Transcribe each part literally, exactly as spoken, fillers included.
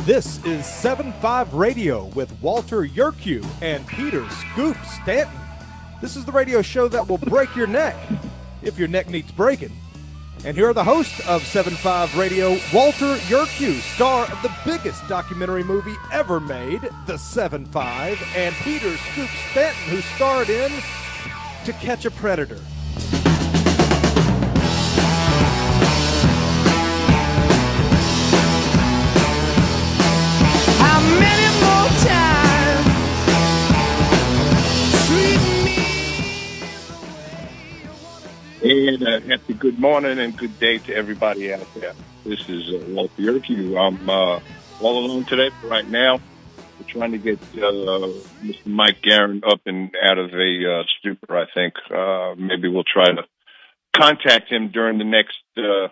This is seven five Radio with Walter Yerkew and Peter Scoop Stanton. This is the radio show that will break your neck if your neck needs breaking. And here are the hosts of seven five Radio, Walter Yerkew, star of the biggest documentary movie ever made, The seven five, and Peter Scoop Stanton, who starred in To Catch a Predator. And uh, happy good morning and good day to everybody out there. This is uh, Walter Yerkew. I'm uh, all alone today, but right now we're trying to get uh, Mister Mike Guerin up and out of a uh, stupor, I think. Uh, maybe we'll try to contact him during the next uh,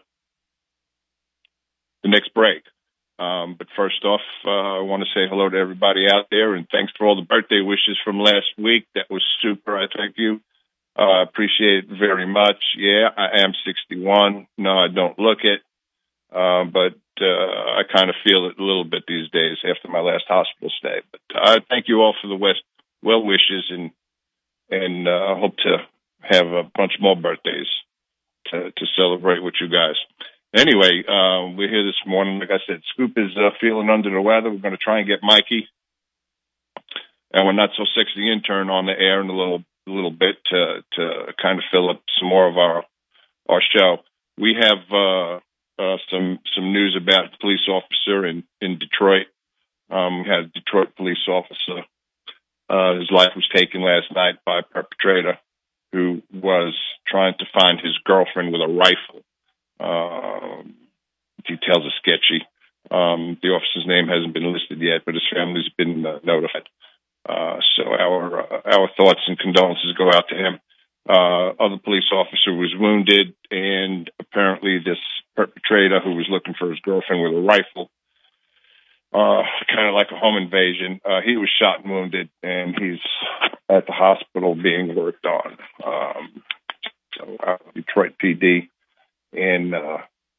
the next break. Um, but first off, uh, I want to say hello to everybody out there, and thanks for all the birthday wishes from last week. That was super. I thank you. I uh, appreciate it very much. Yeah, I am sixty-one. No, I don't look it, uh, but uh, I kind of feel it a little bit these days after my last hospital stay. But I uh, thank you all for the west, well wishes, and and I uh, hope to have a bunch more birthdays to, to celebrate with you guys. Anyway, uh, we're here this morning. Like I said, Scoop is uh, feeling under the weather. We're going to try and get Mikey, and we're not so sexy intern on the air in a little a little bit to to kind of fill up some more of our our show. We have uh, uh, some some news about a police officer in in Detroit. Um, we had a Detroit police officer. Uh, his life was taken last night by a perpetrator who was trying to find his girlfriend with a rifle. Uh, details are sketchy. Um, the officer's name hasn't been listed yet, but his family's been uh, notified. Uh, so our uh, our thoughts and condolences go out to him. Uh, other police officer was wounded, and apparently this perpetrator who was looking for his girlfriend with a rifle, uh, kind of like a home invasion, uh, he was shot and wounded, and he's at the hospital being worked on. Um, so uh, Detroit P D and uh,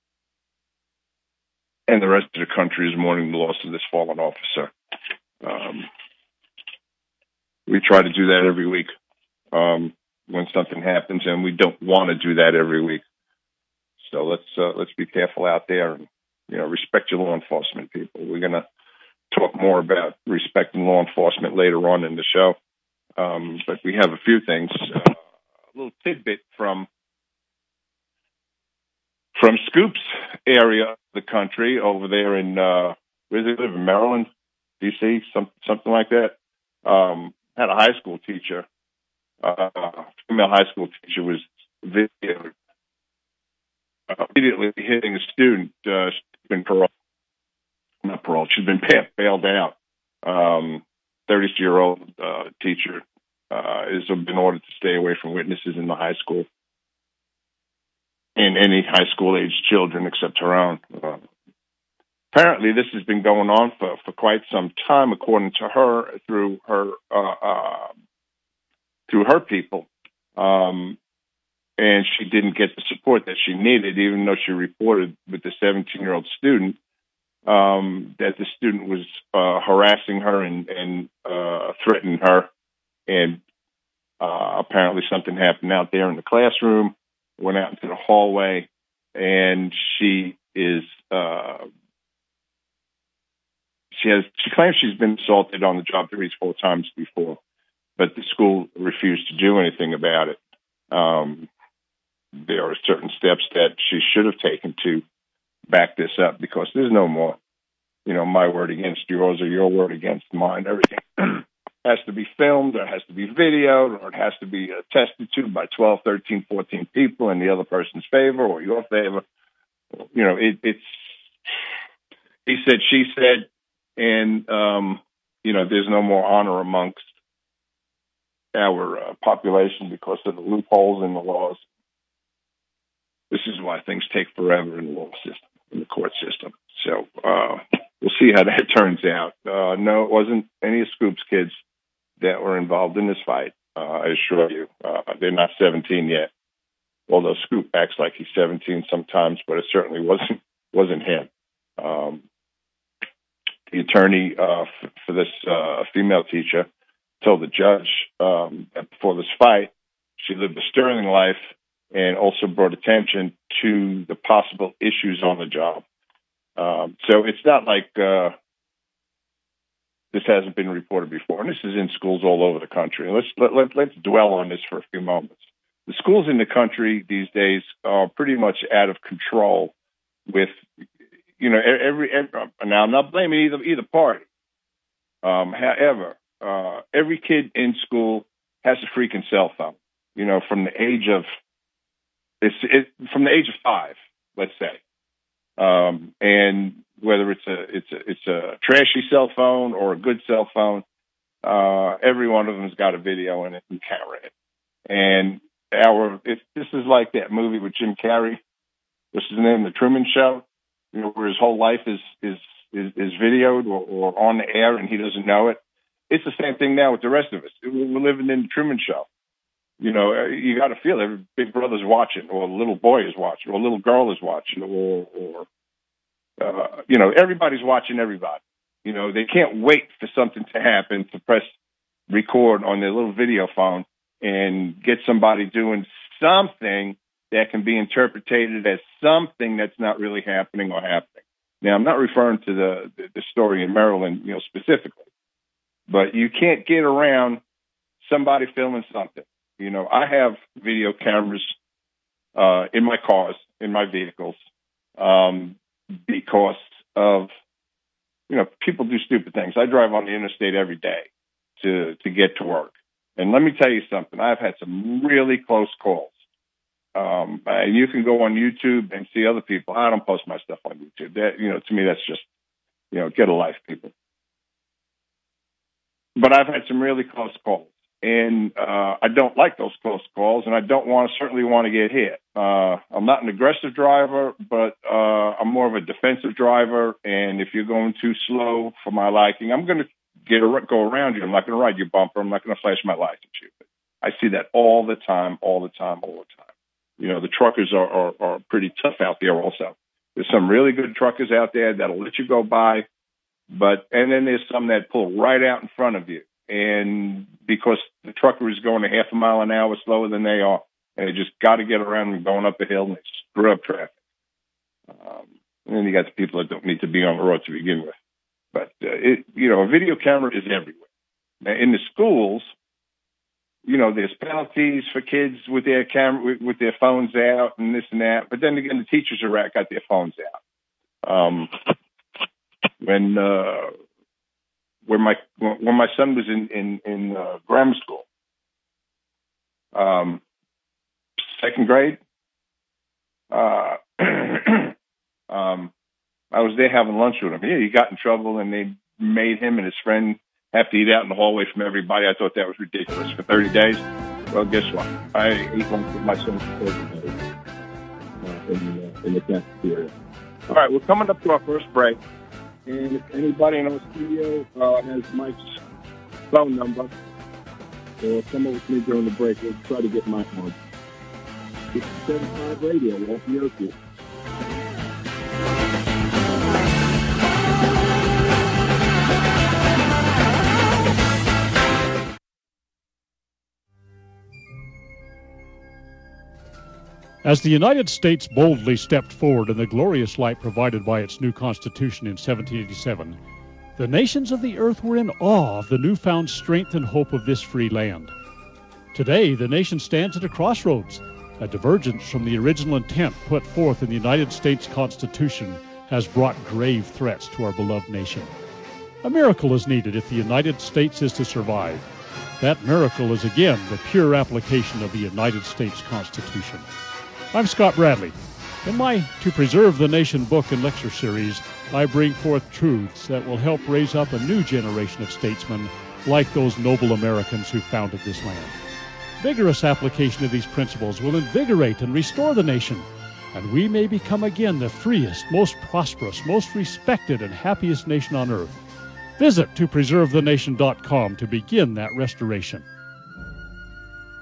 and the rest of the country is mourning the loss of this fallen officer. Um, We try to do that every week um, when something happens, and we don't want to do that every week. So let's uh, let's be careful out there, and you know, respect your law enforcement people. We're going to talk more about respecting law enforcement later on in the show, um, but we have a few things. Uh, a little tidbit from from Scoop's area of the country over there in uh, where does he live? In Maryland, D C, some something like that. Um, had a high school teacher, uh, female high school teacher was videoed uh, immediately hitting a student. Uh, she's been paroled, not paroled, she's been bailed out. Um, thirty-year-old uh, teacher uh, has been ordered to stay away from witnesses in the high school and any high school age children except her own. Uh, Apparently, this has been going on for, for quite some time, according to her, through her uh, uh, through her people, um, and she didn't get the support that she needed, even though she reported with the seventeen-year-old student um, that the student was uh, harassing her and, and uh, threatening her, and uh, apparently something happened out there in the classroom, went out into the hallway, and she is. Uh, She has. She claims she's been assaulted on the job three, four times before, but the school refused to do anything about it. Um, there are certain steps that she should have taken to back this up, because there's no more, you know, my word against yours or your word against mine. Everything has to be filmed, or it has to be videoed, or it has to be attested to by twelve, thirteen, fourteen people in the other person's favor or your favor. You know, it, it's he said, she said. And, um, you know, there's no more honor amongst our uh, population because of the loopholes in the laws. This is why things take forever in the law system, in the court system. So uh, we'll see how that turns out. Uh, no, it wasn't any of Scoop's kids that were involved in this fight. Uh, I assure you, uh, they're not seventeen yet. Although Scoop acts like he's seventeen sometimes, but it certainly wasn't wasn't him. Um, the attorney uh, f- for this uh, female teacher told the judge um, that before this fight, she lived a sterling life and also brought attention to the possible issues on the job. Um, so it's not like uh, this hasn't been reported before, and this is in schools all over the country. Let's let, let, let's dwell on this for a few moments. The schools in the country these days are pretty much out of control with, you know, every, every now I'm not blaming either either party. Um, however, uh, every kid in school has a freaking cell phone. You know, from the age of it's it, from the age of five, let's say, um, and whether it's a it's a it's a trashy cell phone or a good cell phone, uh, every one of them's got a video in it and camera in it. And our if this is like that movie with Jim Carrey, what's his name, The Truman Show, you know, where his whole life is is is, is videoed or, or on the air and he doesn't know it. It's the same thing now with the rest of us. We're living in the Truman Show. You know, you got to feel every big brother's watching, or a little boy is watching, or a little girl is watching, or, or uh, you know, everybody's watching everybody. You know, they can't wait for something to happen to press record on their little video phone and get somebody doing something that can be interpreted as something that's not really happening or happening. Now, I'm not referring to the, the, the story in Maryland, you know, specifically, but you can't get around somebody filming something. You know, I have video cameras uh, in my cars, in my vehicles, um, because of, you know, people do stupid things. I drive on the interstate every day to, to get to work. And let me tell you something. I've had some really close calls. Um, and you can go on YouTube and see other people. I don't post my stuff on YouTube. That, you know, to me, that's just, you know, get a life, people. But I've had some really close calls. And uh, I don't like those close calls, and I don't want to certainly want to get hit. Uh, I'm not an aggressive driver, but uh, I'm more of a defensive driver. And if you're going too slow for my liking, I'm going to get a, go around you. I'm not going to ride your bumper. I'm not going to flash my lights at you. I see that all the time, all the time, all the time. You know, the truckers are, are, are pretty tough out there also. There's some really good truckers out there that'll let you go by, but and then there's some that pull right out in front of you. And because the trucker is going a half a mile an hour slower than they are, and they just got to get around and going up the hill and they screw up traffic. Um, and then you got the people that don't need to be on the road to begin with. But, uh, it, you know, a video camera is everywhere. Now, in the schools, you know, there's penalties for kids with their camera, with, with their phones out and this and that. But then again, the teachers are out, got their phones out. Um, when, uh, When my when my son was in in, in uh, grammar school, um, second grade, uh, um, I was there having lunch with him. Yeah, he got in trouble, and they made him and his friend have to eat out in the hallway from everybody. I thought that was ridiculous. For thirty days, well, guess what? I ate lunch with my son for thirty days uh, in, uh, in the cafeteria. All right, we're coming up to our first break. And if anybody in our studio uh, has Mike's phone number, or come over to me during the break, we'll try to get Mike on. It's seven five Radio, Walter Yoki. As the United States boldly stepped forward in the glorious light provided by its new Constitution in seventeen eighty-seven, the nations of the earth were in awe of the newfound strength and hope of this free land. Today, the nation stands at a crossroads. A divergence from the original intent put forth in the United States Constitution has brought grave threats to our beloved nation. A miracle is needed if the United States is to survive. That miracle is again the pure application of the United States Constitution. I'm Scott Bradley. In my To Preserve the Nation book and lecture series, I bring forth truths that will help raise up a new generation of statesmen like those noble Americans who founded this land. Vigorous application of these principles will invigorate and restore the nation, and we may become again the freest, most prosperous, most respected, and happiest nation on earth. Visit to preserve the nation dot com to begin that restoration.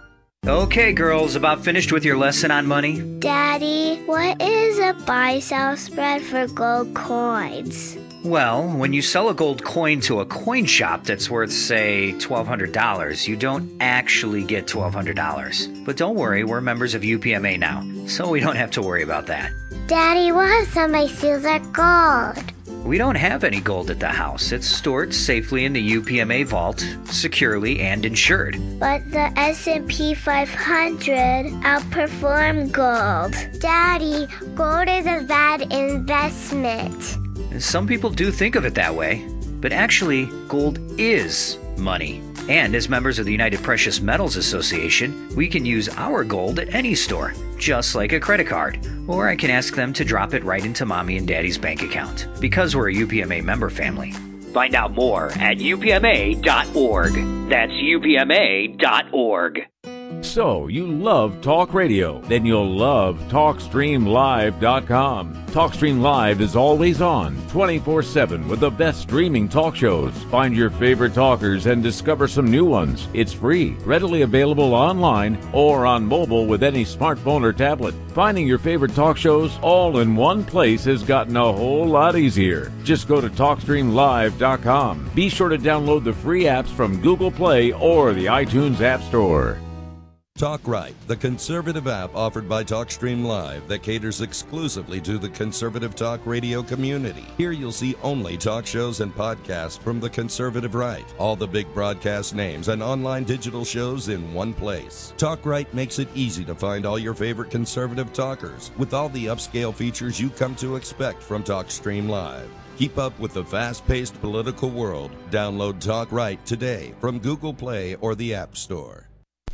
Okay, girls, about finished with your lesson on money? Daddy, what is a buy-sell spread for gold coins? Well, when you sell a gold coin to a coin shop that's worth, say, twelve hundred dollars, you don't actually get twelve hundred dollars. But don't worry, we're members of U P M A now, so we don't have to worry about that. Daddy, what if somebody steals our gold? We don't have any gold at the house. It's stored safely in the U P M A vault, securely and insured. But the S and P five hundred outperformed gold. Daddy, gold is a bad investment. Some people do think of it that way, but actually, gold is money. And as members of the United Precious Metals Association, we can use our gold at any store, just like a credit card. Or I can ask them to drop it right into Mommy and Daddy's bank account, because we're a U P M A member family. Find out more at U P M A dot org. That's U P M A dot org. So, you love talk radio? Then you'll love talk stream live dot com. TalkStream Live is always on, twenty-four seven, with the best streaming talk shows. Find your favorite talkers and discover some new ones. It's free, readily available online or on mobile with any smartphone or tablet. Finding your favorite talk shows all in one place has gotten a whole lot easier. Just go to talk stream live dot com. Be sure to download the free apps from Google Play or the iTunes App Store. Talk Right, the conservative app offered by TalkStream Live that caters exclusively to the conservative talk radio community. Here you'll see only talk shows and podcasts from the conservative right, all the big broadcast names and online digital shows in one place. Talk Right makes it easy to find all your favorite conservative talkers with all the upscale features you come to expect from TalkStream Live. Keep up with the fast-paced political world. Download Talk Right today from Google Play or the App Store.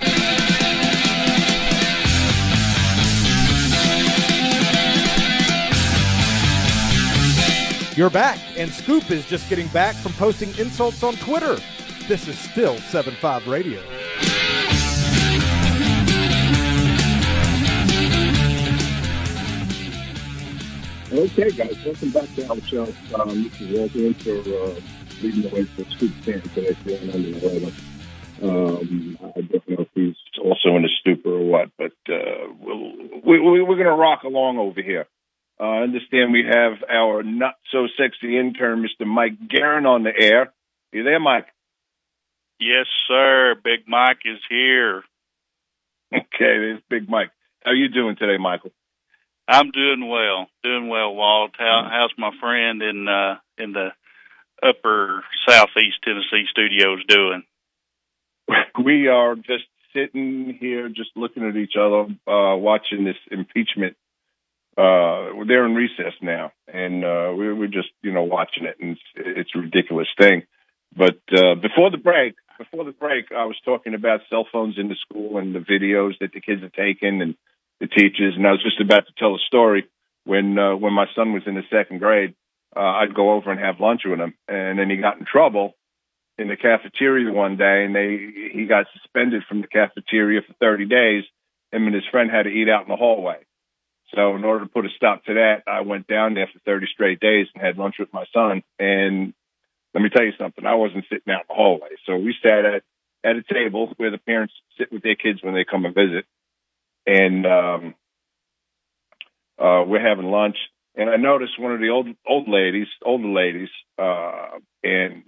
You're back, and Scoop is just getting back from posting insults on Twitter. This is still seven five Radio. Okay, guys, welcome back to our show. Um, this is Walter for uh, leading the way for Scoop Stanton today, feeling under the weather. Um, I don't know if he's also in a stupor or what, but uh, we'll, we, we, we're going to rock along over here. Uh, I understand we have our not-so-sexy intern, Mister Mike Guerin, on the air. You there, Mike? Yes, sir. Big Mike is here. Okay, there's Big Mike. How you doing today, Michael? I'm doing well. Doing well, Walt. How, how's my friend in uh, in the upper southeast Tennessee studios doing? We are just sitting here, just looking at each other, uh, watching this impeachment. Uh, they're in recess now, and uh, we're, we're just, you know, watching it, and it's, it's a ridiculous thing. But uh, before the break, before the break, I was talking about cell phones in the school and the videos that the kids are taking and the teachers, and I was just about to tell a story when uh, when my son was in the second grade. Uh, I'd go over and have lunch with him, and then he got in trouble in the cafeteria one day, and they he got suspended from the cafeteria for thirty days. Him and his friend had to eat out in the hallway. So in order to put a stop to that, I went down there for thirty straight days and had lunch with my son. And let me tell you something, I wasn't sitting out in the hallway. So we sat at, at a table where the parents sit with their kids when they come and visit. And um, uh, we're having lunch. And I noticed one of the old old ladies, older ladies, uh, and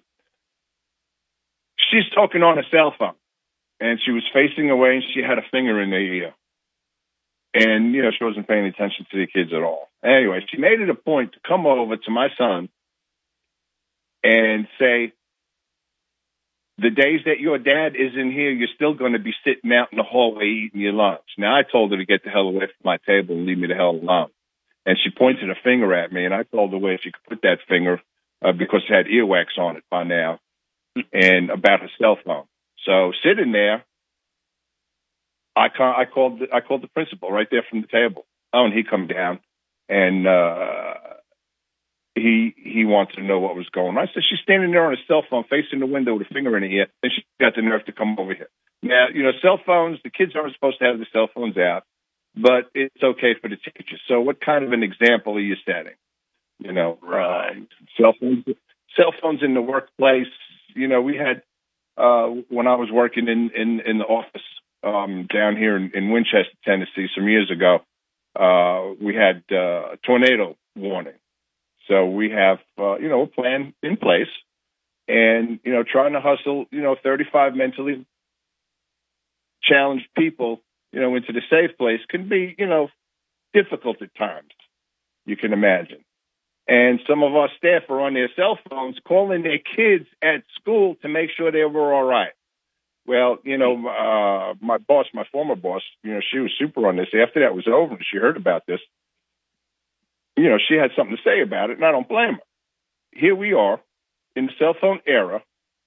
she's talking on a cell phone. And she was facing away, and she had a finger in the ear. And, you know, she wasn't paying attention to the kids at all. Anyway, she made it a point to come over to my son and say, the days that your dad isn't here, you're still going to be sitting out in the hallway eating your lunch. Now, I told her to get the hell away from my table and leave me the hell alone. And she pointed a finger at me, and I told her where she could put that finger uh, because it had earwax on it by now, and about her cell phone. So sitting there, I, ca- I called the, I called the principal right there from the table. Oh, and he come down, and uh, he he wanted to know what was going on. I said, she's standing there on a cell phone facing the window with a finger in her ear, and she got the nerve to come over here. Now, you know, cell phones, the kids aren't supposed to have the cell phones out, but it's okay for the teachers. So what kind of an example are you setting? You know, right. um, cell phones, cell phones in the workplace. You know, we had, uh, when I was working in, in, in the office, um, down here in, in Winchester, Tennessee, some years ago, uh, we had uh, a tornado warning. So we have, uh, you know, a plan in place and, you know, trying to hustle, you know, thirty-five mentally challenged people, you know, into the safe place can be, you know, difficult at times, you can imagine. And some of our staff are on their cell phones calling their kids at school to make sure they were all right. Well, you know, uh, my boss, my former boss, you know, she was super on this. After that was over and she heard about this, you know, she had something to say about it, and I don't blame her. Here we are in the cell phone era,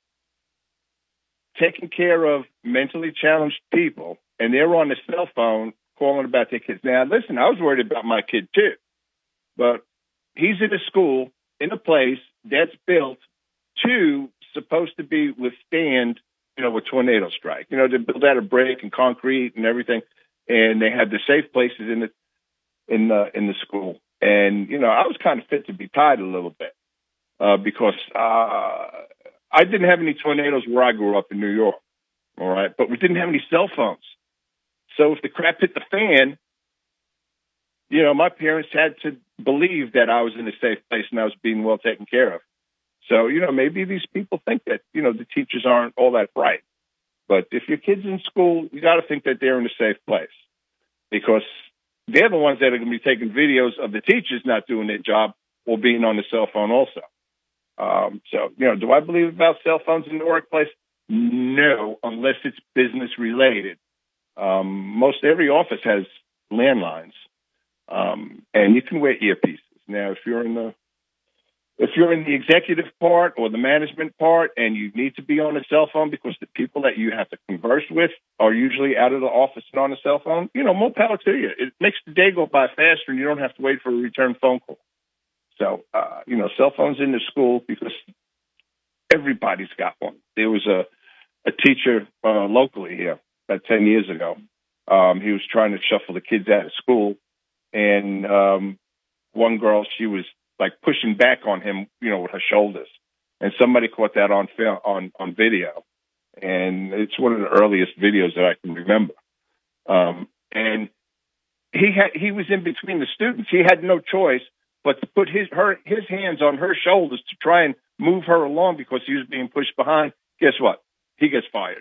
taking care of mentally challenged people, and they're on the cell phone calling about their kids. Now, listen, I was worried about my kid too, but he's in a school, in a place that's built to, supposed to be withstand, you know, a tornado strike. You know, they built out of brick and concrete and everything, and they had the safe places in the in the in the school. And you know, I was kind of fit to be tied a little bit uh, because uh, I didn't have any tornadoes where I grew up in New York. All right, but we didn't have any cell phones. So if the crap hit the fan, you know, my parents had to believe that I was in a safe place and I was being well taken care of. So, you know, maybe these people think that, you know, the teachers aren't all that bright. But if your kid's in school, you got to think that they're in a safe place because they're the ones that are going to be taking videos of the teachers not doing their job or being on the cell phone also. Um, so, you know, do I believe about cell phones in the workplace? No, unless it's business related. Um, most every office has landlines, um, and you can wear earpieces. Now, if you're in the if you're in the executive part or the management part, and you need to be on a cell phone because the people that you have to converse with are usually out of the office and on a cell phone, you know, more power to you. It makes the day go by faster, and you don't have to wait for a return phone call. So, uh, you know, cell phones in the school because everybody's got one. There was a a teacher uh, locally here about ten years ago. Um, he was trying to shuffle the kids out of school, and um, one girl, she was like pushing back on him, you know, with her shoulders. And somebody caught that on film, on on video, and it's one of the earliest videos that I can remember. Um, and he had he was in between the students. He had no choice but to put his her his hands on her shoulders to try and move her along because he was being pushed behind. Guess what? He gets fired.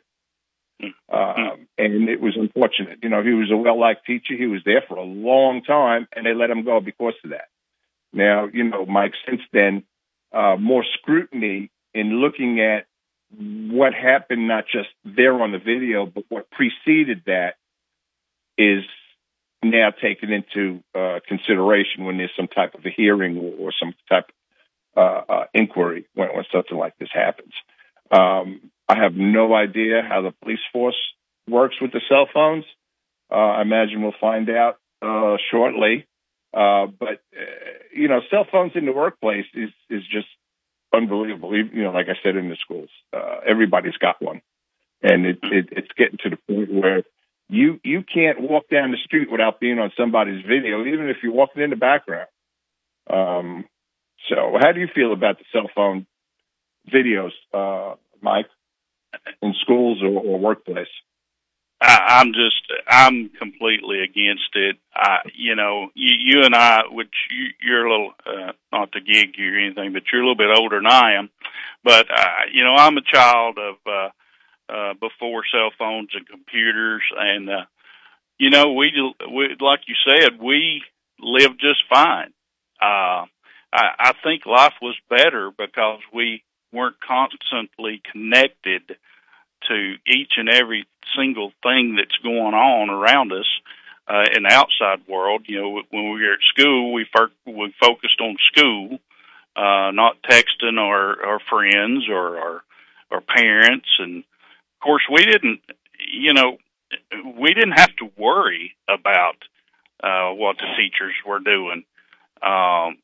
Um, and it was unfortunate. You know, he was a well-liked teacher. He was there for a long time, and they let him go because of that. Now, you know, Mike, since then, uh, more scrutiny in looking at what happened, not just there on the video, but what preceded that is now taken into uh, consideration when there's some type of a hearing or, or some type of uh, uh, inquiry when, when something like this happens. Um, I have no idea how the police force works with the cell phones. Uh, I imagine we'll find out uh, shortly. Uh, but, uh, you know, cell phones in the workplace is, is just unbelievable. You know, like I said, in the schools, uh, everybody's got one. And it, it, it's getting to the point where you, you can't walk down the street without being on somebody's video, even if you're walking in the background. Um, so how do you feel about the cell phone videos, uh, Mike, in schools or, or workplace? I, I'm just, I'm completely against it. I, you know, you, you and I, which you, you're a little, uh, not to gig you or anything, but you're a little bit older than I am. But, uh, you know, I'm a child of, uh, uh, before cell phones and computers. And, uh, you know, we, we, like you said, we lived just fine. Uh, I, I think life was better because we weren't constantly connected to each and every single thing that's going on around us uh, in the outside world. You know, when we were at school, we fo- we focused on school, uh, not texting our, our friends or our, our parents. And of course, we didn't, you know, we didn't have to worry about uh, what the teachers were doing. Um,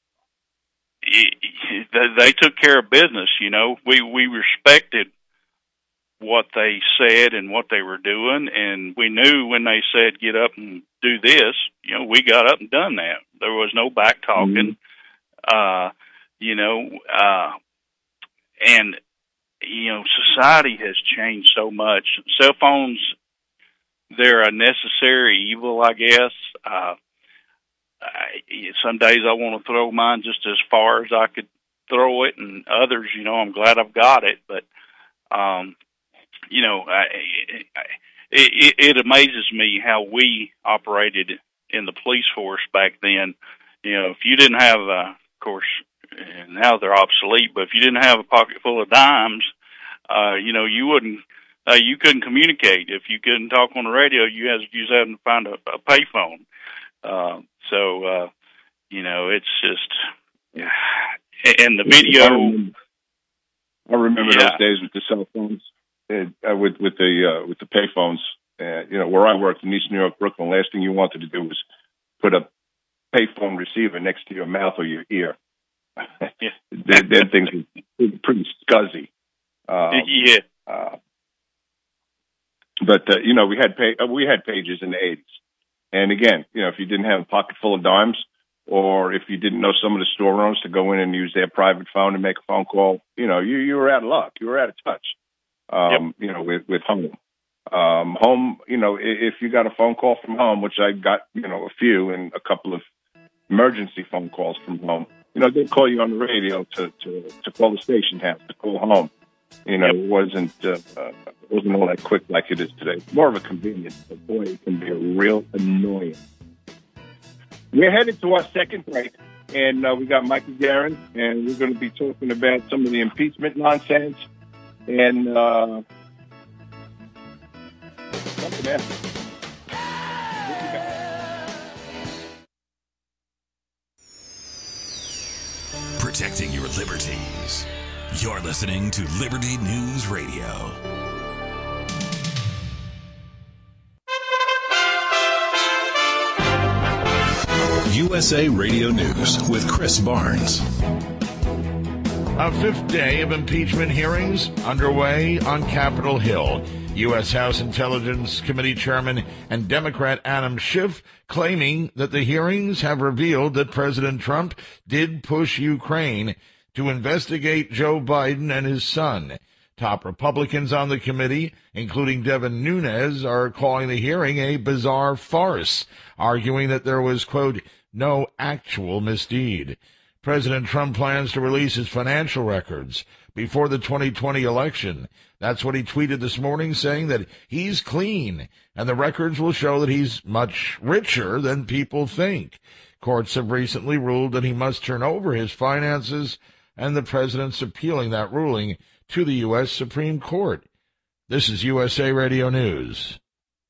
They took care of business, you know. We we respected what they said and what they were doing, and we knew when they said get up and do this, you know, we got up and done that. There was no back talking, mm-hmm. uh, you know, uh, and you know, society has changed so much. Cell phones they're a necessary evil, I guess. Uh, I, some days I want to throw mine just as far as I could throw it, and others, you know, I'm glad I've got it. But, um, you know, I, I, it, it amazes me how we operated in the police force back then. You know, if you didn't have, uh, of course, now they're obsolete, but if you didn't have a pocket full of dimes, uh, you know, you wouldn't, uh, you couldn't communicate. If you couldn't talk on the radio, you had, you was having to find a, a payphone. Uh, so, uh, you know, it's just, yeah. And the video. I remember, I remember yeah. those days with the cell phones, uh, with, with the, uh, with the payphones, uh, you know, where I worked in East New York, Brooklyn, last thing you wanted to do was put a payphone receiver next to your mouth or your ear. Yeah. then, then things were pretty scuzzy. Um, yeah. Uh, but, uh, you know, we had pay, uh, we had pages in the eighties. And again, you know, if you didn't have a pocket full of dimes, or if you didn't know some of the store owners to go in and use their private phone and make a phone call, you know, you, you were out of luck. You were out of touch, um, yep. you know, with, with home. Um, home, you know, if you got a phone call from home, which I got, you know, a few and a couple of emergency phone calls from home, you know, they'd call you on the radio to, to, to call the station house, to call home. You know, yep. it wasn't, uh, uh, it wasn't all that quick like it is today. More of a convenience, but boy, it can be a real annoyance. We're headed to our second break, and uh, we got Michael Guerin, and we're going to be talking about some of the impeachment nonsense and uh, something else. Protecting your liberties. You're listening to Liberty News Radio. U S A Radio News with Chris Barnes. A fifth day of impeachment hearings underway on Capitol Hill. U S House Intelligence Committee Chairman and Democrat Adam Schiff claiming that the hearings have revealed that President Trump did push Ukraine to investigate Joe Biden and his son. Top Republicans on the committee, including Devin Nunes, are calling the hearing a bizarre farce, arguing that there was, quote, no actual misdeed. President Trump plans to release his financial records before the twenty twenty election. That's what he tweeted this morning, saying that he's clean, and the records will show that he's much richer than people think. Courts have recently ruled that he must turn over his finances, and the president's appealing that ruling to the U S Supreme Court. This is U S A Radio News.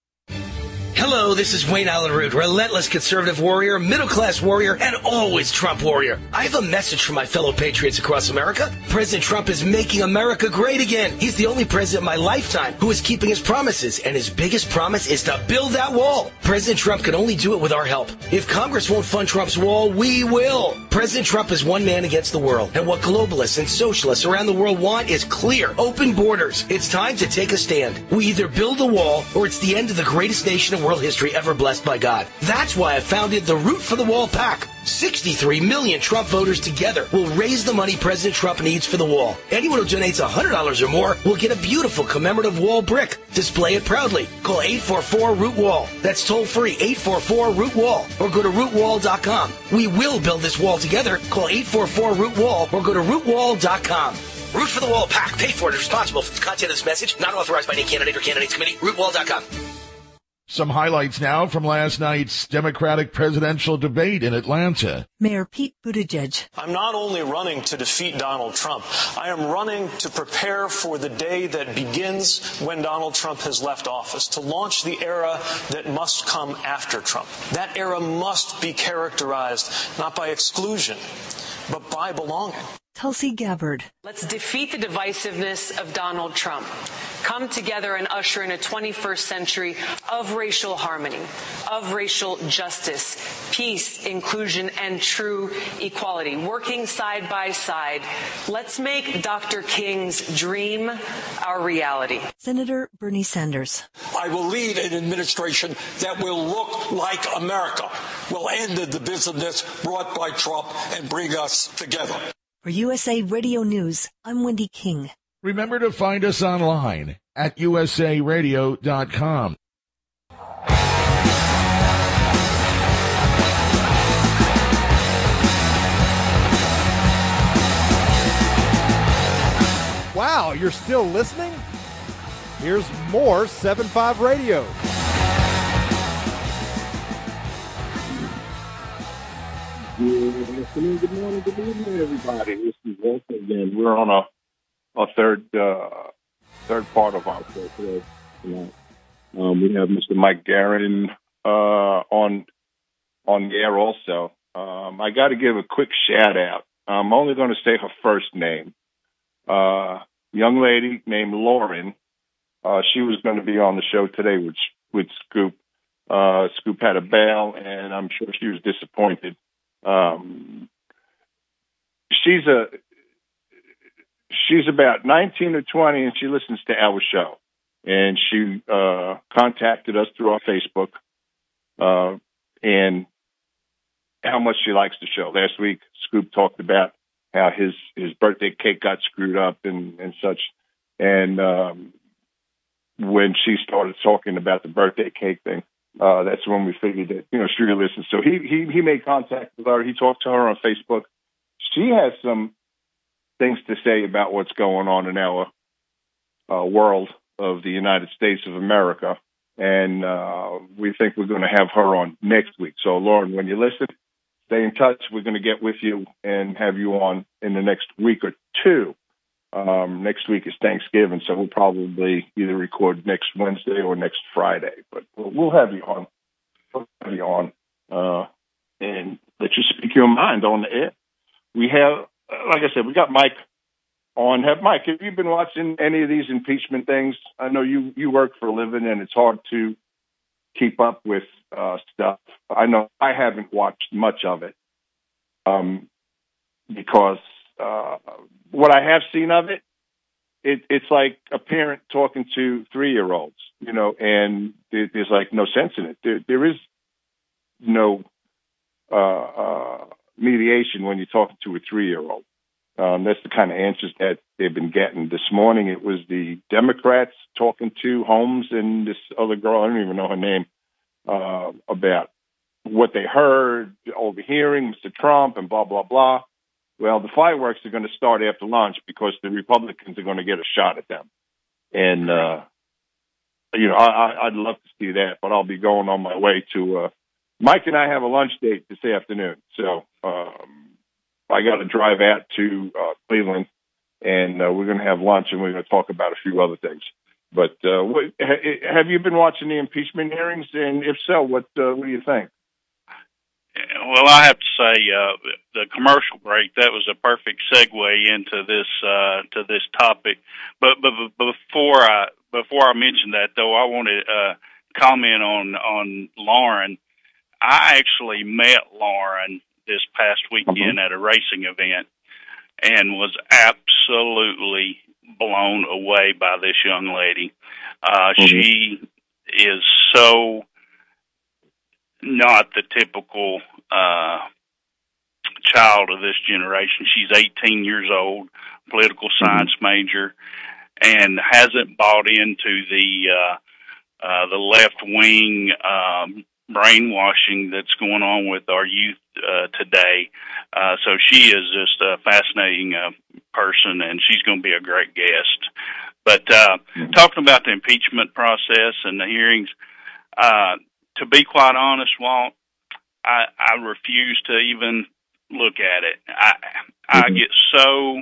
Hello, this is Wayne Allen Root, relentless conservative warrior, middle-class warrior, and always Trump warrior. I have a message for my fellow patriots across America. President Trump is making America great again. He's the only president in my lifetime who is keeping his promises, and his biggest promise is to build that wall. President Trump can only do it with our help. If Congress won't fund Trump's wall, we will. President Trump is one man against the world, and what globalists and socialists around the world want is clear, open borders. It's time to take a stand. We either build the wall, or it's the end of the greatest nation in world history ever blessed by God. That's why I founded the Root for the Wall PAC. sixty-three million Trump voters together will raise the money President Trump needs for the wall. Anyone who donates one hundred dollars or more will get a beautiful commemorative wall brick. Display it proudly. Call eight four four root wall. That's toll free, eight four four root wall, or go to root wall dot com. We will build this wall together. Call eight four four root wall or go to root wall dot com. Root for the Wall PAC. Paid for and responsible for the content of this message. Not authorized by any candidate or candidates committee. root wall dot com. Some highlights now from last night's Democratic presidential debate in Atlanta. Mayor Pete Buttigieg. I'm not only running to defeat Donald Trump, I am running to prepare for the day that begins when Donald Trump has left office, to launch the era that must come after Trump. That era must be characterized not by exclusion, but by belonging. Tulsi Gabbard. Let's defeat the divisiveness of Donald Trump. Come together and usher in a twenty-first century of racial harmony, of racial justice, peace, inclusion, and true equality. Working side by side, let's make Doctor King's dream our reality. Senator Bernie Sanders. I will lead an administration that will look like America, will end the divisiveness brought by Trump and bring us together. For U S A Radio News, I'm Wendy King. Remember to find us online at U S A radio dot com. Wow, you're still listening? Here's more seven five Radio. Good afternoon, good morning, good evening, everybody. This is Walter again. We're on a, a third uh, third part of our show today. Tonight. Um, we have Mister Mike Garrett uh, on on the air also. Um, I got to give a quick shout out. I'm only going to say her first name. Uh, young lady named Lauren. Uh, she was going to be on the show today with with Scoop. Uh, Scoop had a bail, and I'm sure she was disappointed. Um, she's a she's about nineteen or twenty, and she listens to our show. And she uh, contacted us through our Facebook, uh, and how much she likes the show. Last week, Scoop talked about how his his birthday cake got screwed up and and such. And um, when she started talking about the birthday cake thing, Uh, that's when we figured that, you know, she really listens. So he, he, he made contact with her. He talked to her on Facebook. She has some things to say about what's going on in our uh, world of the United States of America. And uh, we think we're going to have her on next week. So, Lauren, when you listen, stay in touch. We're going to get with you and have you on in the next week or two. Um, next week is Thanksgiving, so we'll probably either record next Wednesday or next Friday. But we'll, we'll have you on, we'll have you on, uh, and let you speak your mind on the air. We have, like I said, we got Mike on. Have Mike, have you been watching any of these impeachment things? I know you you work for a living, and it's hard to keep up with uh, stuff. I know I haven't watched much of it um, because. Uh, what I have seen of it, it, it's like a parent talking to three-year-olds, you know, and there, there's like no sense in it. There, there is no uh, uh, mediation when you're talking to a three-year-old. Um, that's the kind of answers that they've been getting. This morning, it was the Democrats talking to Holmes and this other girl, I don't even know her name, uh, about what they heard, overhearing Mister Trump and blah, blah, blah. Well, the fireworks are going to start after lunch because the Republicans are going to get a shot at them. And, uh, you know, I, I'd love to see that, but I'll be going on my way to, uh, Mike and I have a lunch date this afternoon. So, um, I got to drive out to, uh, Cleveland and, uh, we're going to have lunch and we're going to talk about a few other things. But, uh, what, have you been watching the impeachment hearings? And if so, what, uh, what do you think? Well, I have to say, uh, the commercial break, that was a perfect segue into this, uh, to this topic. But, but, but before I, before I mention that though, I want to, uh, comment on, on Lauren. I actually met Lauren this past weekend mm-hmm. at a racing event and was absolutely blown away by this young lady. Uh, mm-hmm. She is so not the typical uh, child of this generation. She's eighteen years old, political science mm-hmm. major, and hasn't bought into the uh, uh, the left wing um, brainwashing that's going on with our youth uh, today. Uh, so she is just a fascinating uh, person, and she's going to be a great guest. But uh, mm-hmm. talking about the impeachment process and the hearings, uh, to be quite honest, Walt, I, I refuse to even look at it. I, mm-hmm. I get so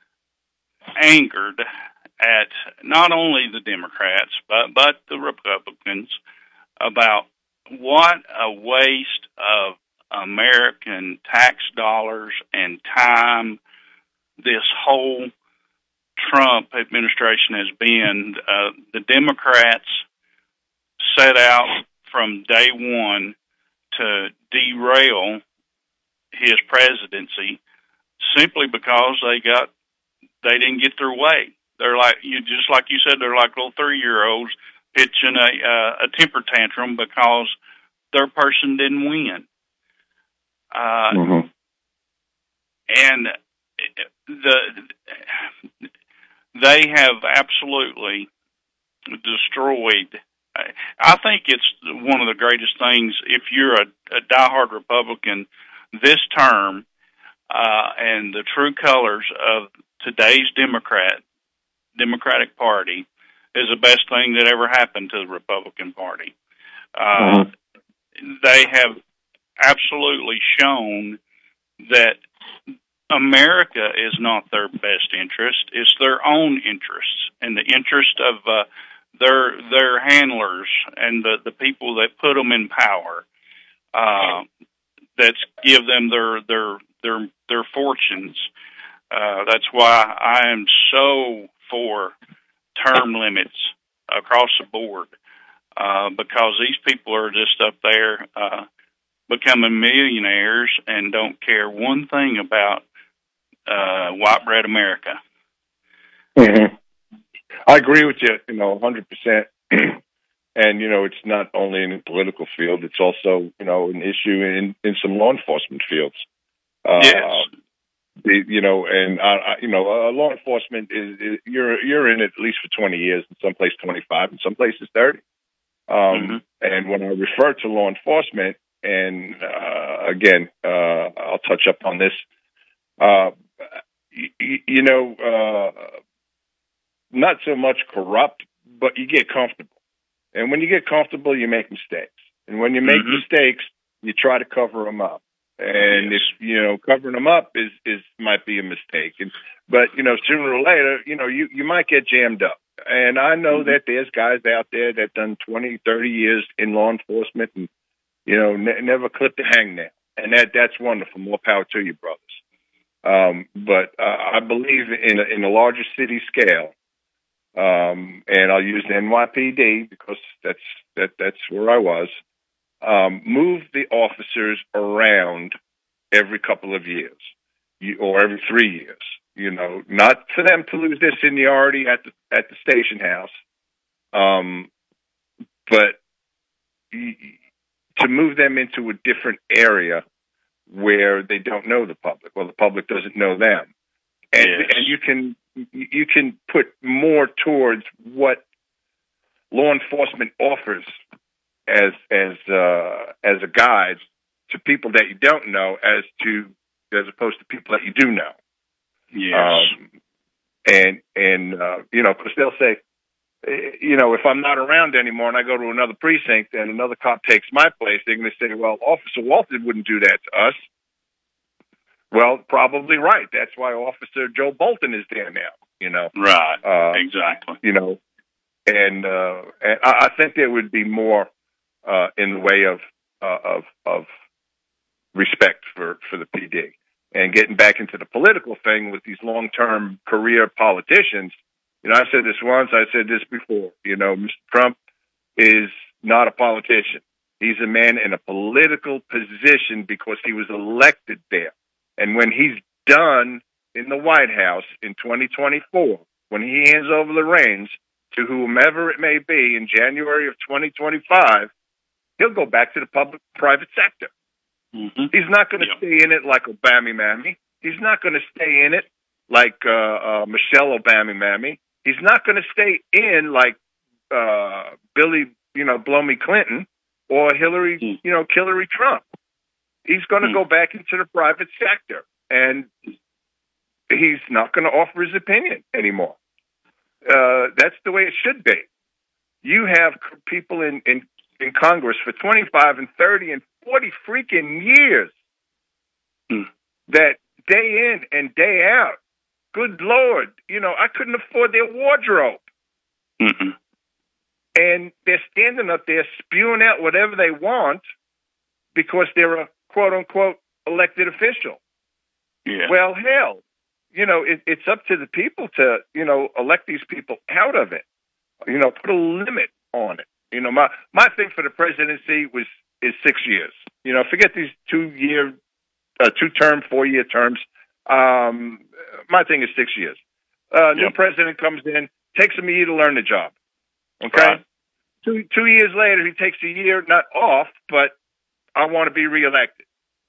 angered at not only the Democrats, but, but the Republicans about what a waste of American tax dollars and time this whole Trump administration has been. Uh, the Democrats set out from day one to derail his presidency simply because they got they didn't get their way. They're like you, just like you said. They're like little three-year-olds pitching a uh, a temper tantrum because their person didn't win. Uh, mm-hmm. And the they have absolutely destroyed. I think it's one of the greatest things if you're a, a diehard Republican this term, uh, and the true colors of today's Democrat Democratic Party is the best thing that ever happened to the Republican Party. Uh, mm-hmm. They have absolutely shown that America is not their best interest. It's their own interests and the interest of uh, their their handlers and the, the people that put them in power. Uh, that's give them their their their their fortunes. Uh, that's why I am so for term limits across the board, uh, because these people are just up there uh, becoming millionaires and don't care one thing about uh, white bread America. Mm-hmm. I agree with you, you know, one hundred percent. And, you know, it's not only in the political field, it's also, you know, an issue in, in some law enforcement fields. Uh, yes. The, you know, and, uh, you know, uh, law enforcement is, is, you're you're in it at least for twenty years, in some places twenty-five, in some places thirty. Um, mm-hmm. And when I refer to law enforcement, and uh, again, uh, I'll touch up on this, uh, you, you know, uh, not so much corrupt, but you get comfortable. And when you get comfortable, you make mistakes. And when you make mm-hmm. mistakes, you try to cover them up. And yes. if, you know, covering them up is, is, might be a mistake. And, but, you know, sooner or later, you know, you, you might get jammed up. And I know mm-hmm. that there's guys out there that done twenty, thirty years in law enforcement and, you know, ne- never clipped a hangnail. And that, that's wonderful. More power to you, brothers. Um, but uh, I believe in a, in a larger city scale, Um, and I'll use the N Y P D because that's that that's where I was. Um, move the officers around every couple of years, you, or every three years. You know, not for them to lose their seniority at the at the station house, um, but to move them into a different area where they don't know the public, or the public doesn't know them, and yes. and you can. You can put more towards what law enforcement offers as as uh, as a guide to people that you don't know, as to as opposed to people that you do know. Yes, um, and and uh, you know, because they'll say, you know, if I'm not around anymore and I go to another precinct and another cop takes my place, they're going to say, well, Officer Walton wouldn't do that to us. Well, probably right. That's why Officer Joe Bolton is there now, you know. Right, uh, exactly. You know, and, uh, and I, I think there would be more uh, in the way of uh, of of respect for, for the P D. And getting back into the political thing with these long-term career politicians, you know, I said this once, I said this before, you know, Mister Trump is not a politician. He's a man in a political position because he was elected there. And when he's done in the White House in twenty twenty-four, when he hands over the reins to whomever it may be in January of twenty twenty-five, he'll go back to the public-private sector. Mm-hmm. He's not going to yeah. stay in it like Obama Mammy. He's not going to stay in it like uh, uh, Michelle Obama Mammy. He's not going to stay in like uh, Billy, you know, Blow Me Clinton or Hillary, mm. you know, Hillary Trump. He's going to mm. go back into the private sector, and he's not going to offer his opinion anymore. Uh, that's the way it should be. You have people in, in, in Congress for twenty-five and thirty and forty freaking years mm. that day in and day out, good Lord, you know, I couldn't afford their wardrobe. Mm-mm. And they're standing up there spewing out whatever they want because they're a quote-unquote elected official. Yeah. Well, hell, you know, it, it's up to the people to, you know, elect these people out of it. You know, put a limit on it. You know, my, my thing for the presidency was is six years. You know, forget these two-year, uh, two-term, four-year terms. Um, my thing is six years. Uh, new yep. president comes in, takes him a year to learn the job. Okay? Right. Two two years later, he takes a year, not off, but I want to be reelected.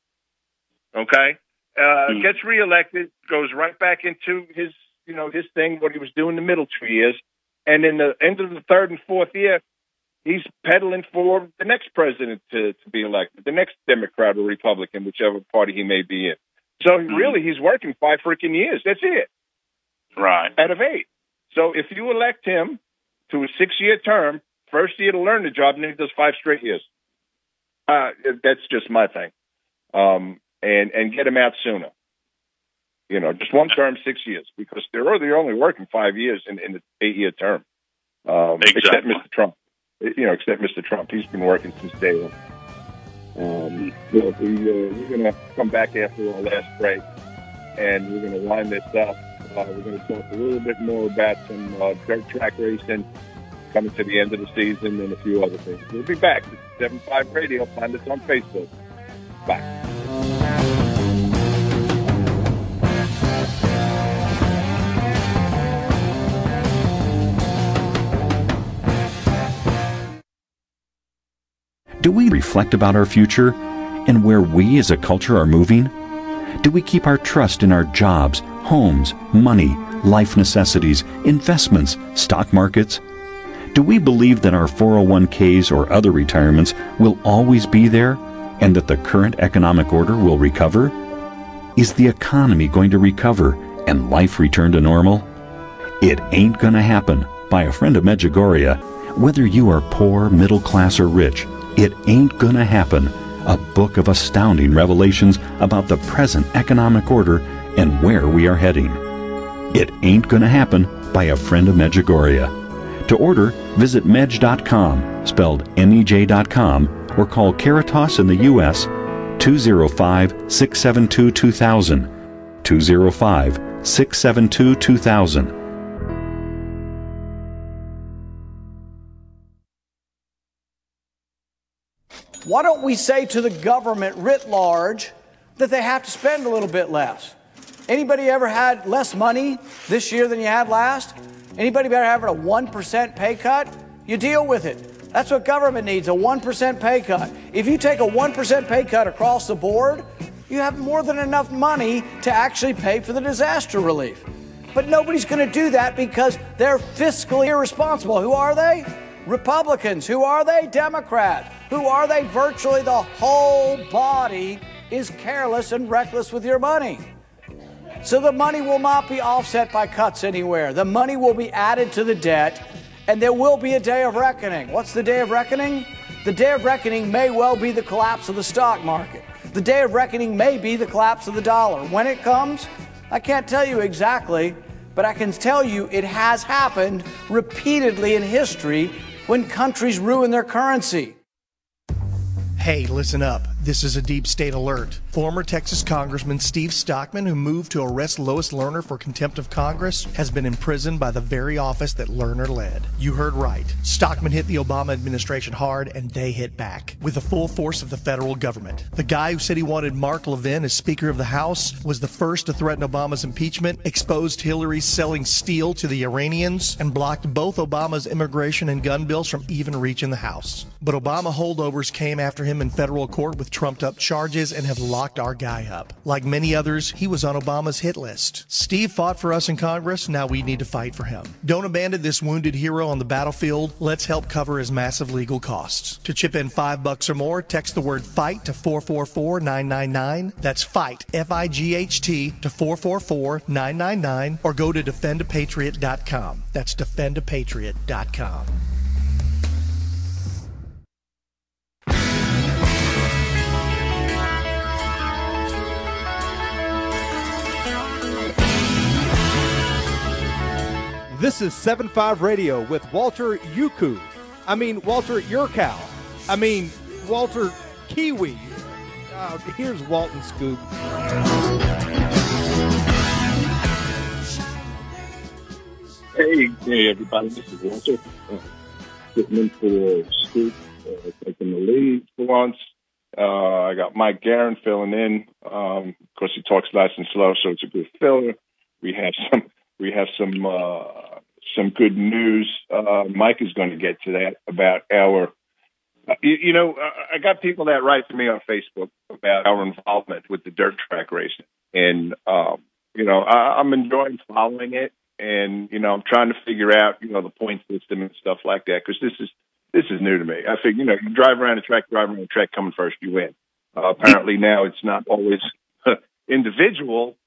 Okay? Uh, mm. Gets reelected, goes right back into his, you know, his thing, what he was doing the middle two years. And in the end of the third and fourth year, he's peddling for the next president to, to be elected, the next Democrat or Republican, whichever party he may be in. So mm. really, he's working five freaking years. That's it. Right. Out of eight. So if you elect him to a six-year term, first year to learn the job, and then he does five straight years. Uh, that's just my thing. Um, and, and get him out sooner. You know, just one term, six years, because they're they're only working five years in, in an eight-year term. Um, exactly. Except Mister Trump. You know, except Mister Trump. He's been working since day one. Um, so we, uh, we're going to come back after our last break, and we're going to line this up. Uh, we're going to talk a little bit more about some uh, dirt track racing coming to the end of the season and a few other things. We'll be back. This is seven five Radio. Find us on Facebook. Bye. Do we reflect about our future and where we as a culture are moving? Do we keep our trust in our jobs, homes, money, life necessities, investments, stock markets? Do we believe that our four oh one k's or other retirements will always be there and that the current economic order will recover? Is the economy going to recover and life return to normal? It ain't gonna happen, by a friend of Medjugorje. Whether you are poor, middle class, or rich, it ain't gonna happen. A book of astounding revelations about the present economic order and where we are heading. It Ain't Gonna Happen by a Friend of Medjugorje. To order, visit medj dot com, spelled M E J dot com, or call Caritas in the U S two oh five, six seven two, two thousand, two oh five, six seven two, two thousand. Why don't we say to the government writ large that they have to spend a little bit less? Anybody ever had less money this year than you had last? Anybody ever have a one percent pay cut? You deal with it. That's what government needs, a one percent pay cut. If you take a one percent pay cut across the board, you have more than enough money to actually pay for the disaster relief. But nobody's going to do that because they're fiscally irresponsible. Who are they? Republicans. Who are they? Democrats. Who are they? Virtually the whole body is careless and reckless with your money. So the money will not be offset by cuts anywhere. The money will be added to the debt, and there will be a day of reckoning. What's the day of reckoning? The day of reckoning may well be the collapse of the stock market. The day of reckoning may be the collapse of the dollar. When it comes, I can't tell you exactly, but I can tell you it has happened repeatedly in history when countries ruin their currency. Hey, listen up. This is a deep state alert. Former Texas Congressman Steve Stockman, who moved to arrest Lois Lerner for contempt of Congress, has been imprisoned by the very office that Lerner led. You heard right. Stockman hit the Obama administration hard, and they hit back with the full force of the federal government. The guy who said he wanted Mark Levin as Speaker of the House was the first to threaten Obama's impeachment, exposed Hillary selling steel to the Iranians, and blocked both Obama's immigration and gun bills from even reaching the House. But Obama holdovers came after him in federal court with trumped up charges and have locked our guy up. Like many others, he was on Obama's hit list. Steve fought for us in Congress, now we need to fight for him. Don't abandon this wounded hero on the battlefield. Let's help cover his massive legal costs. To chip in five bucks or more, text the word FIGHT to four four four, nine nine nine. That's FIGHT, F I G H T, to four four four, nine nine nine, or go to defend a patriot dot com. That's defend a patriot dot com. This is seven five Radio with Walter Yuku. I mean, Walter Yurkow. I mean, Walter Kiwi. Uh, here's Walton Scoop. Hey, hey, everybody. This is Walter. Uh, sitting in for Scoop, uh, taking the lead for once. Uh, I got Mike Guerin filling in. Um, of course, he talks nice and slow, so it's a good filler. We have some... We have some uh, some good news. Uh, Mike is going to get to that about our, uh, you, you know, I got people that write to me on Facebook about our involvement with the dirt track racing. And, um, you know, I, I'm enjoying following it. And, you know, I'm trying to figure out, you know, the point system and stuff like that, because this is this is new to me. I think, you know, you drive around the track, drive around the track, coming first, you win. Uh, apparently now it's not always individual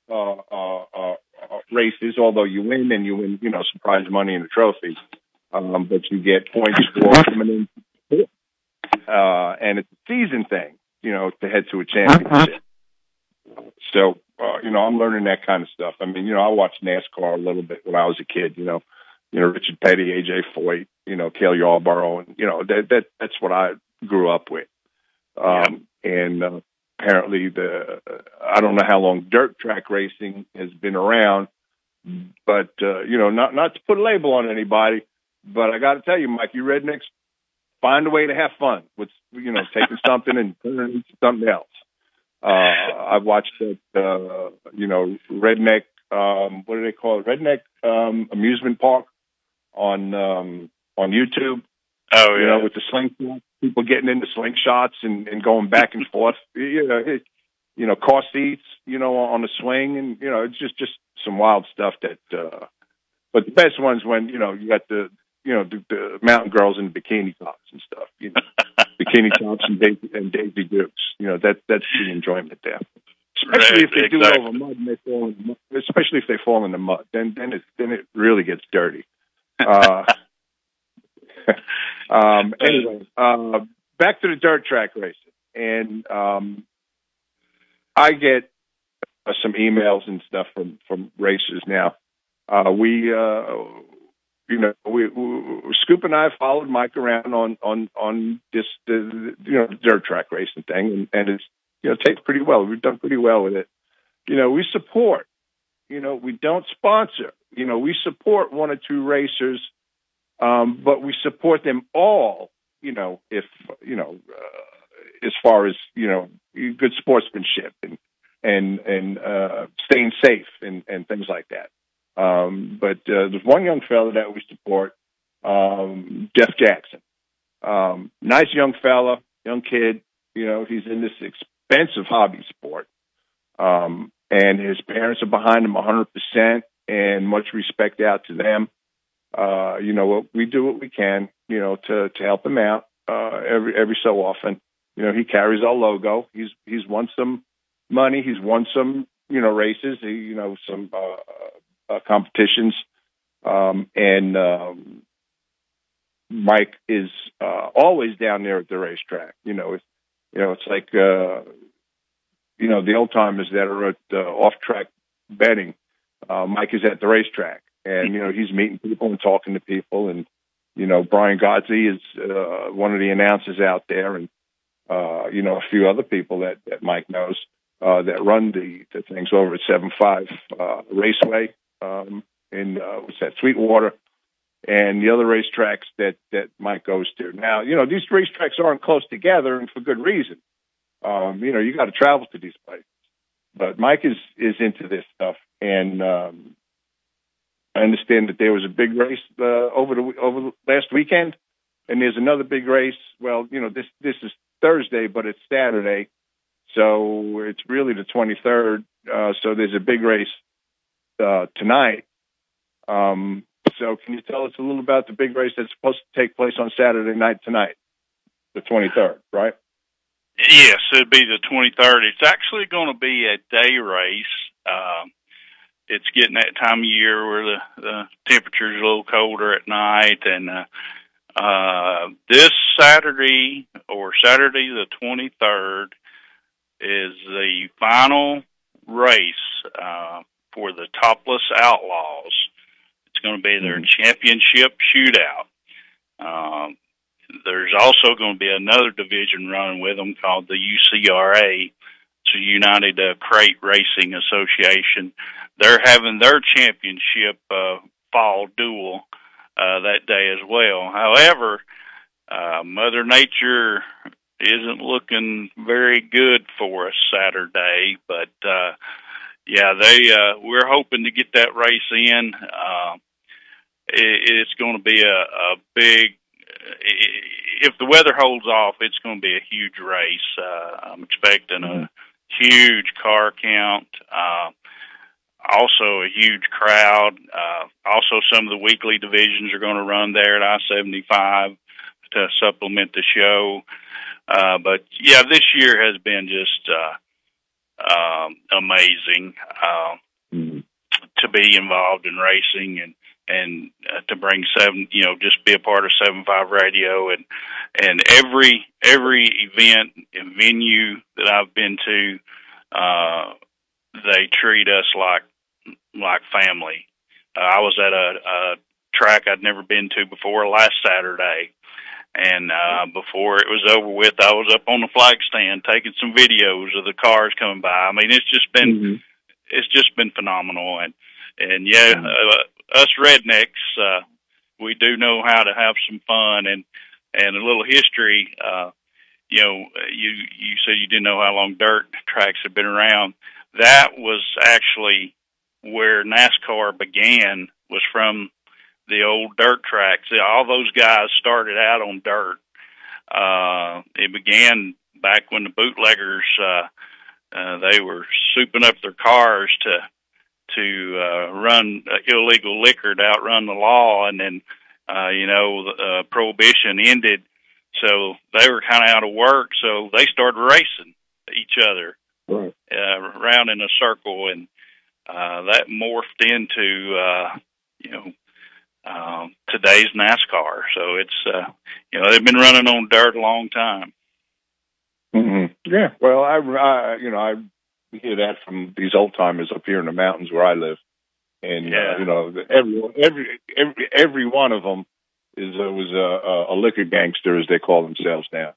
uh, uh, uh, races, although you win and you win, you know, surprise money and a trophy. Um, but you get points for coming in. Uh, and it's a season thing, you know, to head to a championship. So, uh, you know, I'm learning that kind of stuff. I mean, you know, I watched NASCAR a little bit when I was a kid, you know, you know, Richard Petty, A J Foyt, you know, Cale Yarborough, and, you know, that, that, that's what I grew up with. Um, yeah. and, uh, apparently the, uh, I don't know how long dirt track racing has been around, but, uh, you know, not, not to put a label on anybody, but I got to tell you, Mike, you rednecks find a way to have fun with, you know, taking something and turning it into something else. Uh, I've watched that, uh, you know, redneck, um, what do they call it? Redneck, um, amusement park on, um, on YouTube. Oh, yeah. You know, with the slingshot, people getting into slingshots and, and going back and forth, you know, it, you know, car seats, you know, on the swing, and, you know, it's just, just some wild stuff that, uh, but the best ones when, you know, you got the, you know, the, the mountain girls in bikini tops and stuff, you know, bikini tops and Daisy, and Daisy Dukes, you know, that, that's the enjoyment there. Especially if they exactly. do it over mud and they fall in the mud, especially if they fall in the mud, then, then it, then it really gets dirty. Uh, um, anyway, uh, back to the dirt track racing. And, um, I get uh, some emails and stuff from, from racers now. Uh, we, uh, you know, we, we, Scoop and I followed Mike around on, on, on this, the, you know, the dirt track racing thing. And, and it's, you know, takes pretty well. We've done pretty well with it. You know, we support, you know, we don't sponsor, you know, we support one or two racers, um, but we support them all, you know, if, you know, uh, as far as, you know, good sportsmanship and, and, and, uh, staying safe and, and things like that. Um, but, uh, there's one young fella that we support, um, Jeff Jackson, um, nice young fella, young kid, you know, he's in this expensive hobby sport. Um, and his parents are behind him a hundred percent, and much respect out to them. Uh, you know, we do what we can, you know, to, to help him out, uh, every, every so often. You know, he carries our logo. He's, he's won some money. He's won some, you know, races, he, you know, some, uh, uh competitions. Um, and, um, Mike is, uh, always down there at the racetrack. You know, it's, you know, it's like, uh, you know, the old timers that are at uh, off-track betting. Uh, Mike is at the racetrack, and, you know, he's meeting people and talking to people. And, you know, Brian Godsey is uh, one of the announcers out there, and, uh, you know, a few other people that, that Mike knows uh, that run the, the things over at seven five uh, Raceway um, in, uh, what's that, Sweetwater, and the other racetracks that, that Mike goes to. Now, you know, these racetracks aren't close together, and for good reason. Um, you know, you got to travel to these places, but Mike is, is into this stuff. And, um, I understand that there was a big race, uh, over the, over the last weekend, and there's another big race. Well, you know, this, this is Thursday, but it's Saturday. So it's really the twenty-third. Uh, so there's a big race, uh, tonight. Um, so can you tell us a little about the big race that's supposed to take place on Saturday night tonight, the twenty-third, right? Yes, it'd be the twenty-third. It's actually going to be a day race. Uh, it's getting that time of year where the, the temperature's a little colder at night. And uh, uh, this Saturday, or Saturday the twenty-third, is the final race uh, for the Topless Outlaws. It's going to be their mm-hmm. championship shootout. Um, There's also going to be another division running with them called the U C R A. It's a United uh, Crate Racing Association. They're having their championship uh, fall duel uh, that day as well. However, uh, Mother Nature isn't looking very good for us Saturday, but uh, yeah, they uh, we're hoping to get that race in. Uh, it, it's going to be a, a big. If the weather holds off, it's going to be a huge race. Uh, I'm expecting a huge car count, uh, also a huge crowd. Uh, also, some of the weekly divisions are going to run there at I seventy-five to supplement the show. Uh, but yeah, this year has been just uh, um, amazing uh, mm-hmm. to be involved in racing and and uh, to bring seven, you know, just be a part of seven five Radio and and every every event and venue that I've been to, uh, they treat us like like family. Uh, I was at a, a track I'd never been to before last Saturday. And uh, before it was over with, I was up on the flag stand taking some videos of the cars coming by. I mean, it's just been mm-hmm. it's just been phenomenal. And and yeah, mm-hmm. uh, us rednecks, uh, we do know how to have some fun. And and a little history. Uh, you know, you you said you didn't know how long dirt tracks have been around. That was actually where NASCAR began. Was from the old dirt tracks. All those guys started out on dirt. Uh, it began back when the bootleggers, uh, uh, they were souping up their cars to, to, uh, run uh, illegal liquor to outrun the law. And then, uh, you know, uh, prohibition ended. So they were kind of out of work. So they started racing each other, right. uh, around in a circle. And, uh, that morphed into, uh, you know, Um, today's NASCAR. So it's, uh, you know, they've been running on dirt a long time. Mm-hmm. Yeah. Well, I, I, you know, I hear that from these old timers up here in the mountains where I live. And, yeah. uh, you know, every, every, every, every one of them is, uh, was a, a liquor gangster, as they call themselves now.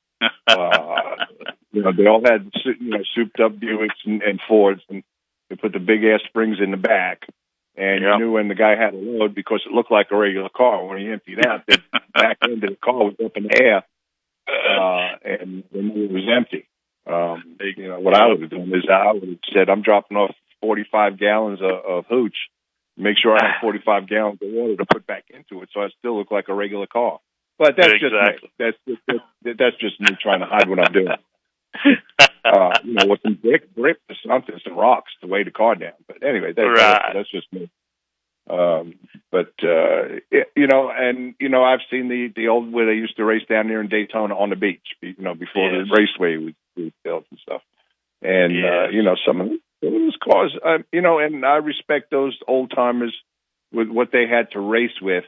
uh, you know, they all had, you know, souped up Buicks and, and Fords, and they put the big ass springs in the back. And yep. you knew when the guy had a load because it looked like a regular car. When he emptied out, the back end of the car was up in the air, uh, and the it was empty. Um, you know, what I would have done is I would have said, I'm dropping off forty-five gallons of, of hooch. Make sure I have forty-five gallons of water to put back into it so I still look like a regular car. But that's exactly. just me. That's, that's, that's just me trying to hide what I'm doing. uh, you know, with some brick, brick or something, some rocks to weigh the car down. But anyway, that, right. that, that's just me. Um, but, uh, it, you know, and, you know, I've seen the, the old, where they used to race down there in Daytona on the beach, you know, before yes. the raceway was, was built and stuff. And, yes. uh, you know, some of those cars, uh, you know, and I respect those old timers with what they had to race with,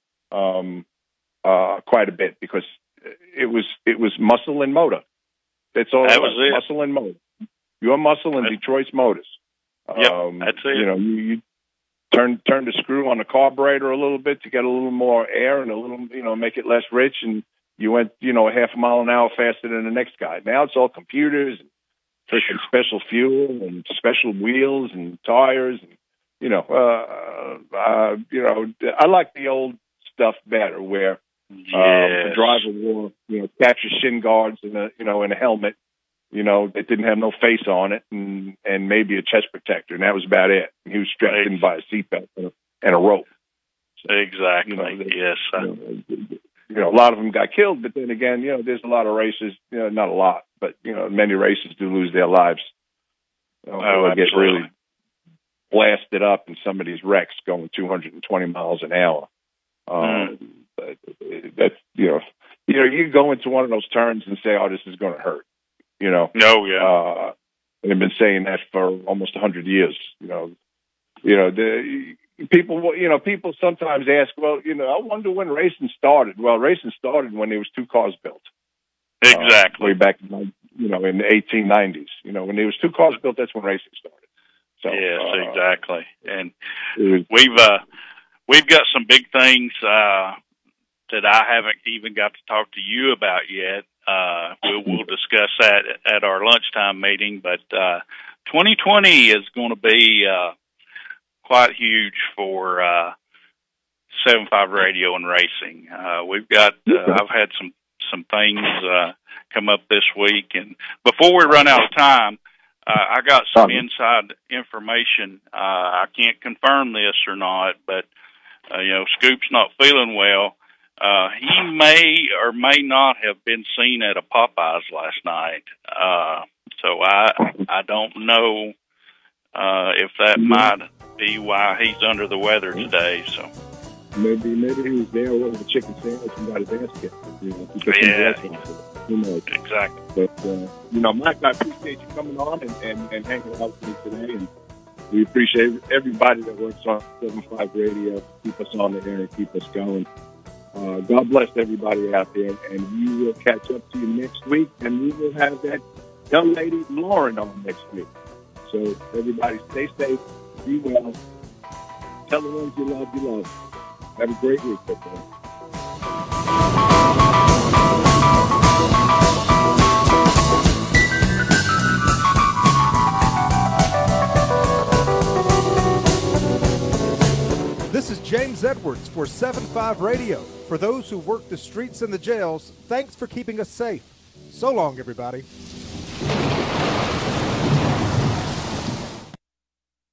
um, uh, quite a bit because it was, it was muscle and motor. That's all that it was, was it. muscle and motor. Your muscle and Detroit's motors. Yep, um, that's it. You know, you, you turn turn the screw on the carburetor a little bit to get a little more air and a little, you know, make it less rich, and you went, you know, a half a mile an hour faster than the next guy. Now it's all computers and freaking special fuel and special wheels and tires, and you know, uh, uh, you know, I like the old stuff better where. Yes. Uh, the driver wore, you know, capture shin guards and a, you know, and a helmet, you know, that didn't have no face on it, and and maybe a chest protector, and that was about it. He was strapped right. in by a seatbelt and a, and a rope. So, exactly. You know, they, yes. You know, you know, a lot of them got killed, but then again, you know, there's a lot of races. You know, not a lot, but you know, many races do lose their lives. You know, oh, they get really blasted up in some of these wrecks going two hundred twenty miles an hour. Um, mm. But that's, you know, you know, you go into one of those turns and say, "Oh, this is going to hurt," you know. No, yeah. Uh, they've been saying that for almost a hundred years. You know, you know, the people. You know, people sometimes ask, "Well, you know, I wonder when racing started." Well, racing started when there was two cars built. Exactly. Uh, way back, you know, in the eighteen nineties. You know, when there was two cars built, that's when racing started. So, yes, uh, exactly. And was, we've uh, we've got some big things. Uh, that I haven't even got to talk to you about yet. Uh, we'll, we'll discuss that at our lunchtime meeting, but, uh, twenty twenty is going to be, uh, quite huge for, uh, seven five Radio and racing. Uh, we've got, uh, I've had some, some things, uh, come up this week, and before we run out of time, uh, I got some inside information. Uh, I can't confirm this or not, but, uh, you know, Scoop's not feeling well. Uh, he may or may not have been seen at a Popeyes last night. Uh, so I, I don't know, uh, if that might be why he's under the weather today. So maybe, maybe he was there with the chicken sandwich and got his ass kicked. You know, yeah. Who knows? Exactly. But, uh, you know, Mike, I appreciate you coming on and, and, and hanging out with me today. And we appreciate everybody that works on seven five Radio, keep us on the air and keep us going. Uh, God bless everybody out there, and we will catch up to you next week, and we will have that young lady, Lauren, on next week. So everybody stay safe, be well, tell the ones you love you love. Have a great week, everybody. This is James Edwards for seven five Radio. For those who work the streets and the jails, thanks for keeping us safe. So long, everybody.